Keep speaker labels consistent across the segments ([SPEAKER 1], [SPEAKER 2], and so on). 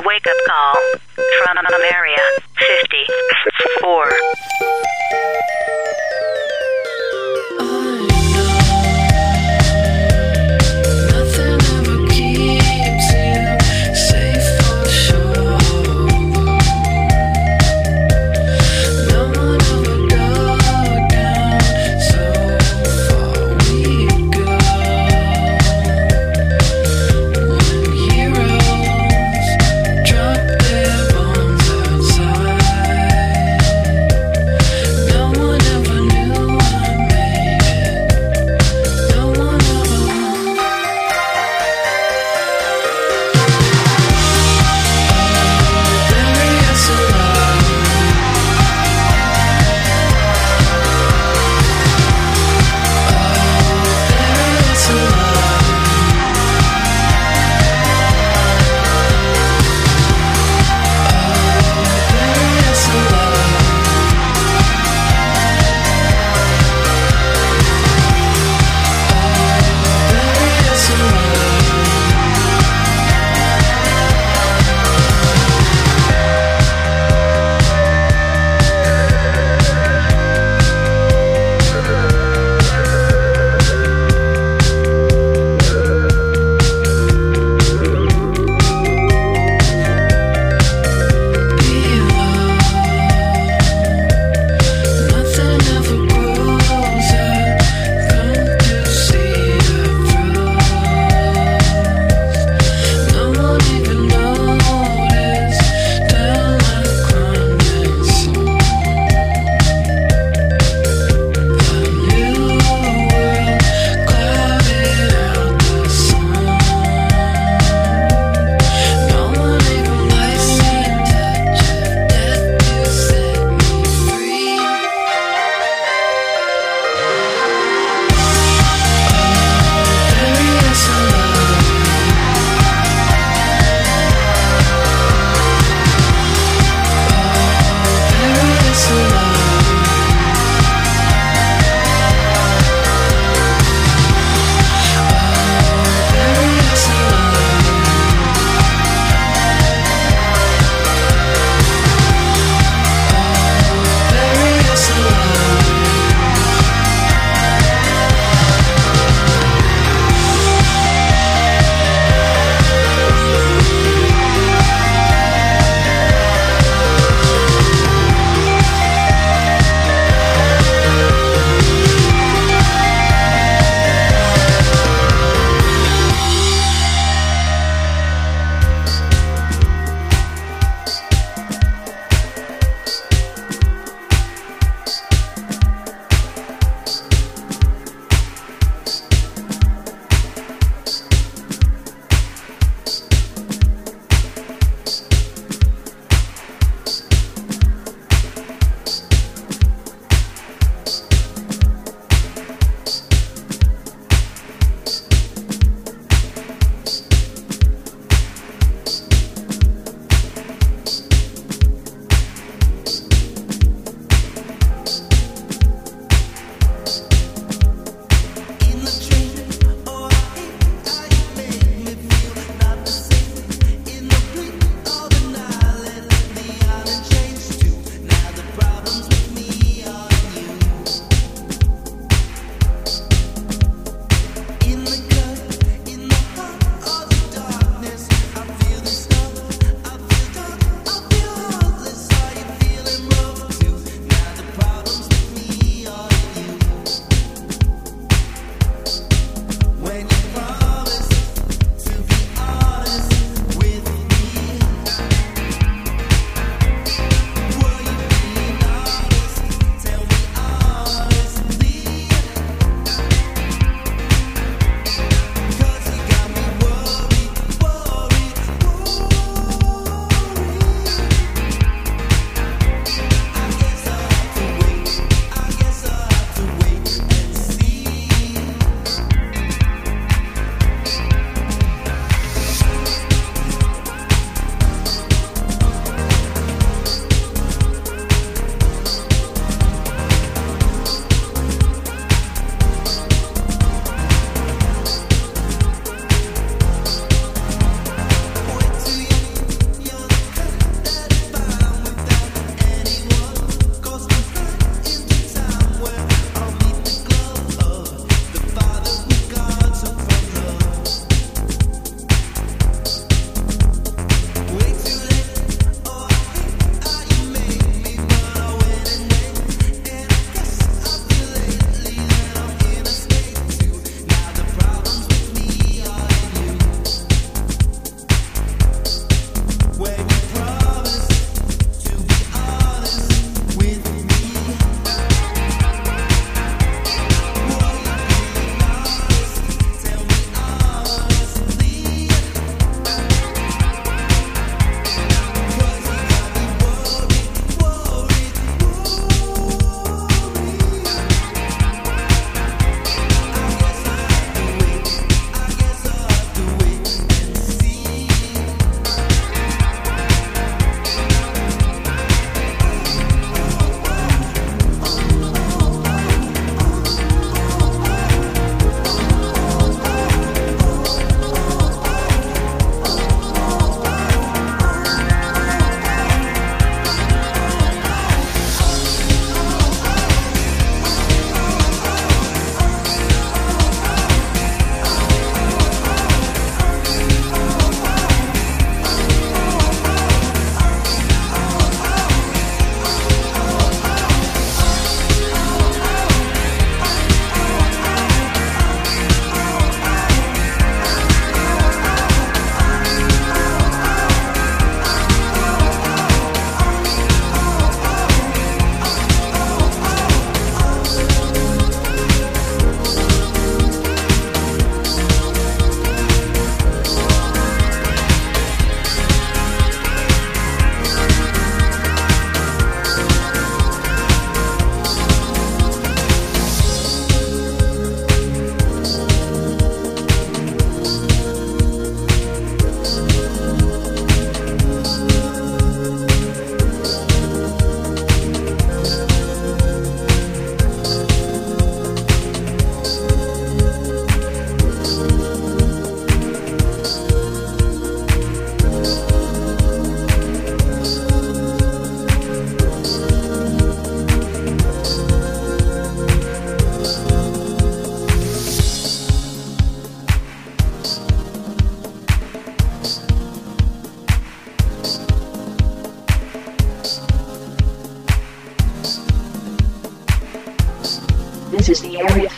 [SPEAKER 1] Wake up call from area 54.
[SPEAKER 2] Drop their bombs outside. No one ever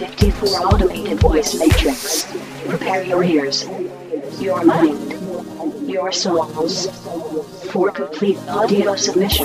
[SPEAKER 2] 54 automated voice matrix. Prepare your ears, your mind, your souls for complete audio submission.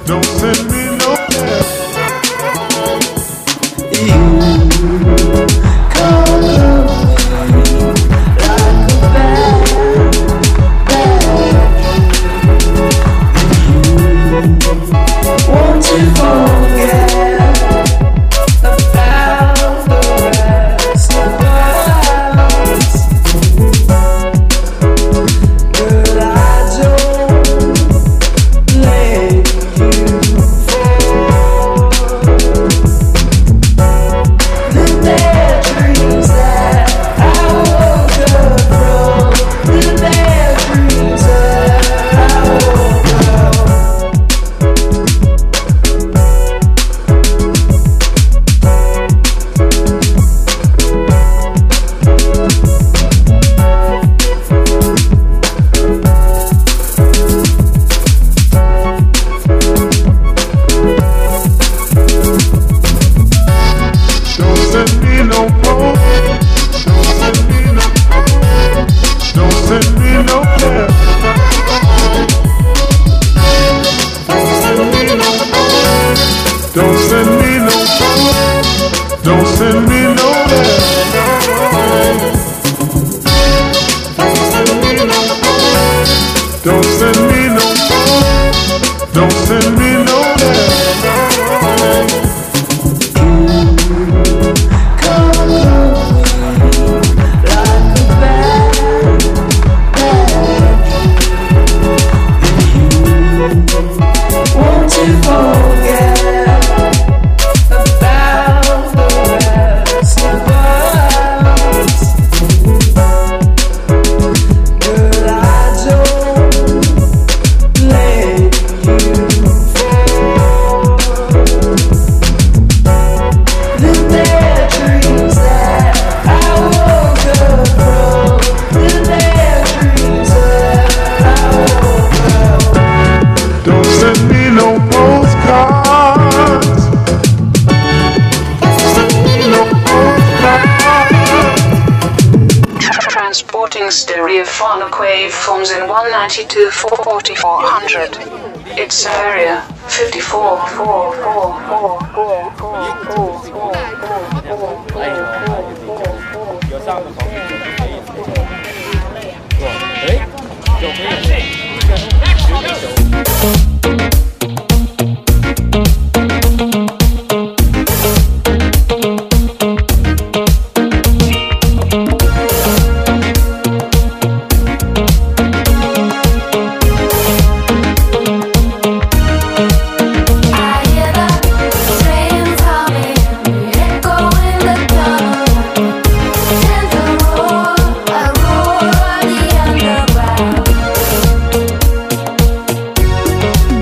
[SPEAKER 3] Don't send me no text.
[SPEAKER 4] You come away like a bad dream. Want to forget about the rest of us, but I don't blame you for the bad dreams that I woke up from, the bad dreams that I woke up.
[SPEAKER 3] Don't send me no post. Don't send me no post. Don't send me no text. Don't send me no post. Don't send me no post. Don't send me no text. Don't send me no post. Don't send me no post. Don't send me no text.
[SPEAKER 4] Come away like a bad dream. Want to forget about the rest of us, but I don't blame you for the bad dreams that I woke up from, the bad dreams that I woke up.
[SPEAKER 3] Don't send me no postcards. Don't send me no postcards.
[SPEAKER 5] Transporting stereophonic waveforms in 192 4400. It's area 54.
[SPEAKER 6] I hear the train coming, echo in the tunnel. And the roar, a roar of the underground.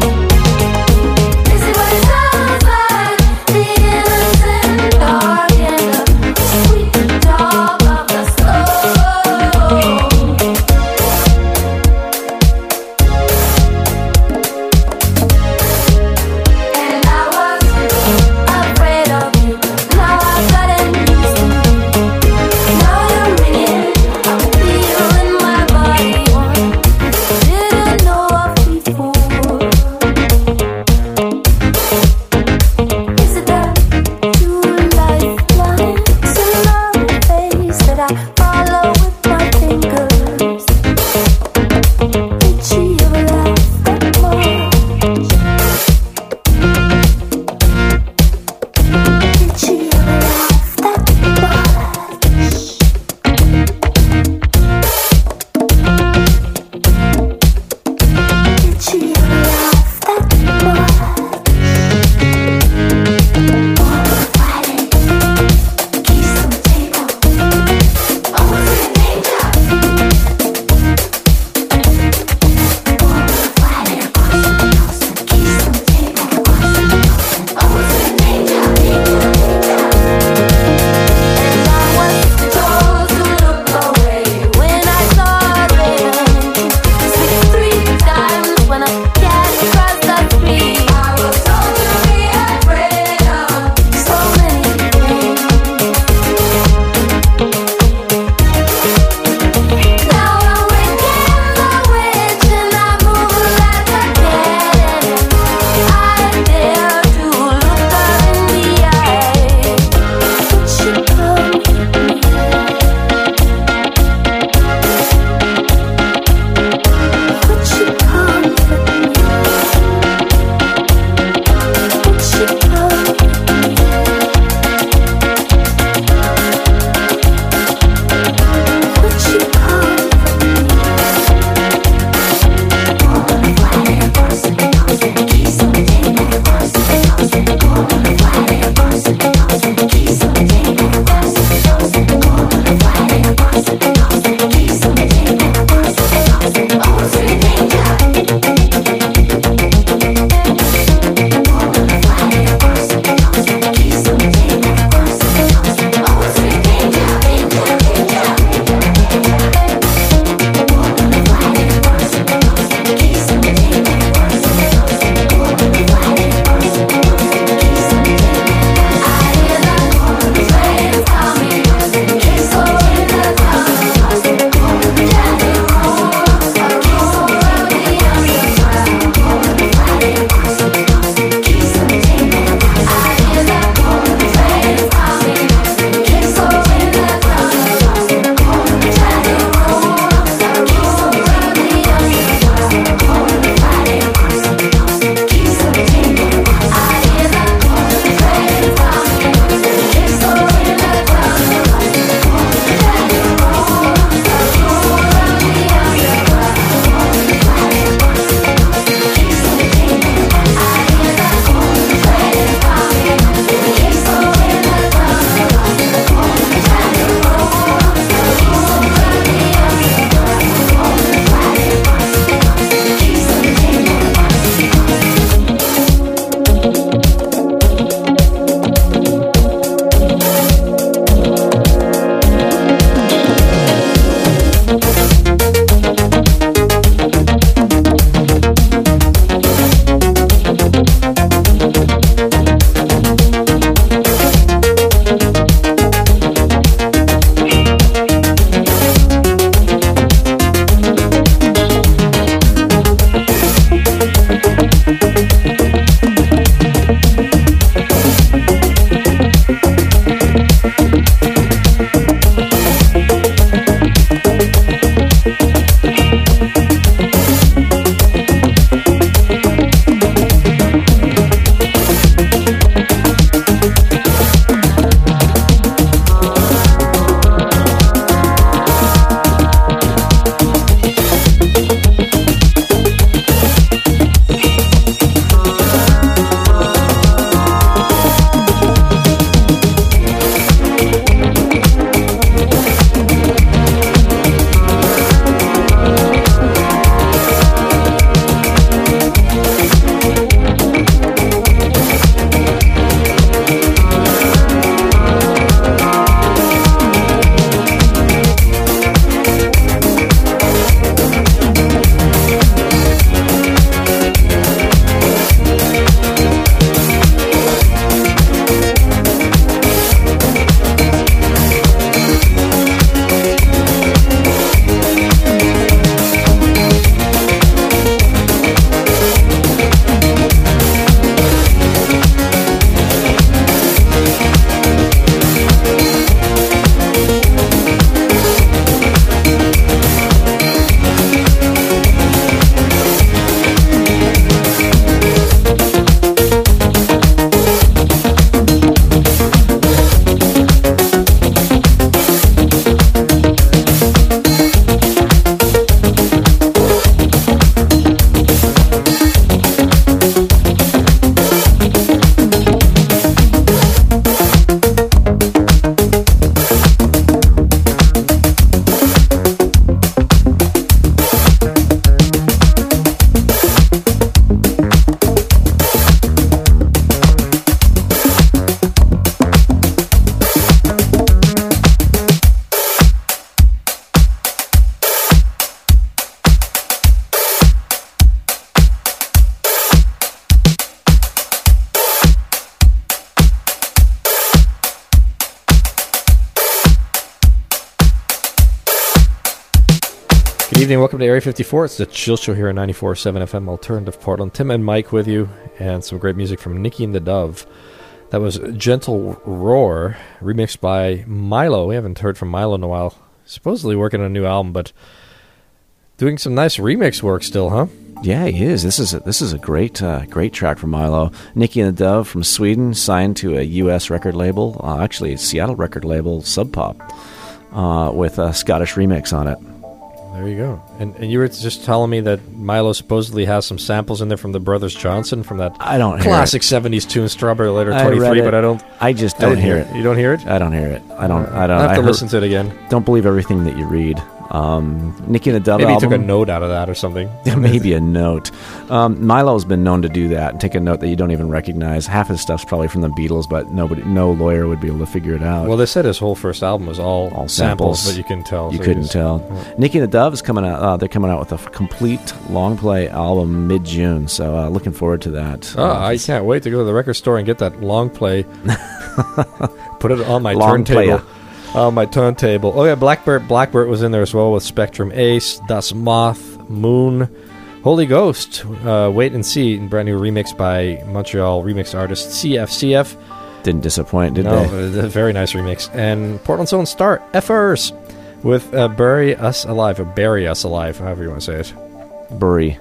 [SPEAKER 7] evening. Welcome to Area 54. It's the Chill Show here on 94.7 FM Alternative Portland. Tim and Mike with you, and some great music from Nikki and the Dove. That was Gentle Roar, remixed by Milo. We haven't heard from Milo in a while. Supposedly working on a new album, but doing some nice remix work still, huh?
[SPEAKER 8] Yeah, he is. This is a great track from Milo. Nikki and the Dove from Sweden, signed to a U.S. record label, actually a Seattle record label, Sub Pop, with a Scottish remix on it.
[SPEAKER 7] There you go. And you were just telling me that Milo supposedly has some samples in there from the Brothers Johnson, from that classic 70s tune, Strawberry Letter 23, but
[SPEAKER 8] I just don't hear it.
[SPEAKER 7] You don't hear it?
[SPEAKER 8] I don't hear it. I
[SPEAKER 7] have to listen to it again.
[SPEAKER 8] Don't believe everything that you read. Nikki and the Dove
[SPEAKER 7] Maybe
[SPEAKER 8] album.
[SPEAKER 7] he took a note out of that or something.
[SPEAKER 8] Maybe a note. Milo's been known to do that and take a note that you don't even recognize. Half his stuff's probably from the Beatles, but no lawyer would be able to figure it out.
[SPEAKER 7] Well, they said his whole first album was all samples, but you couldn't tell.
[SPEAKER 8] You couldn't tell. Yeah. Nikki and the Dove is coming out. They're coming out with a complete long play album mid-June, so looking forward to that.
[SPEAKER 7] I can't wait to go to the record store and get that long play. Put it on my
[SPEAKER 8] long
[SPEAKER 7] turntable.
[SPEAKER 8] Player.
[SPEAKER 7] My turntable. Oh yeah, Blackbird was in there as well with Spectrum Ace, Das Moth, Moon, Holy Ghost, Wait and See, brand new remix by Montreal remix artist CFCF.
[SPEAKER 8] Didn't disappoint, did they?
[SPEAKER 7] No, a very nice remix. And Portland's own Star, Effers, with Bury Us Alive, or Bury Us Alive, however you want to say it.
[SPEAKER 8] Bury.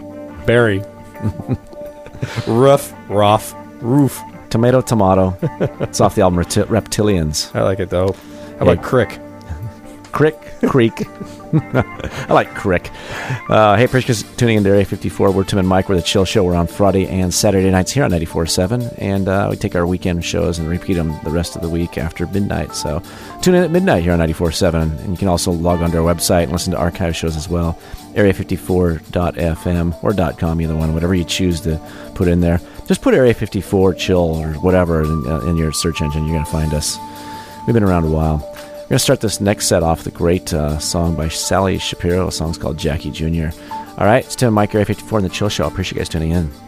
[SPEAKER 7] Roof.
[SPEAKER 8] Tomato. It's off the album Reptilians.
[SPEAKER 7] I like it, though. How about Crick?
[SPEAKER 8] Creek. I like Crick. Hey, appreciate you tuning in to Area 54. We're Tim and Mike. We're the Chill Show. We're on Friday and Saturday nights here on 94.7. And we take our weekend shows and repeat them the rest of the week after midnight. So tune in at midnight here on 94.7. And you can also log onto our website and listen to archive shows as well. Area54.fm or .com, either one, whatever you choose to put in there. Just put Area 54 Chill or whatever in your search engine. You're going to find us. We've been around a while. We're going to start this next set off with a great song by Sally Shapiro. A song's called Jackie Jr. All right, it's Tim and Mike, Area 54 in the Chill Show. I appreciate you guys tuning in.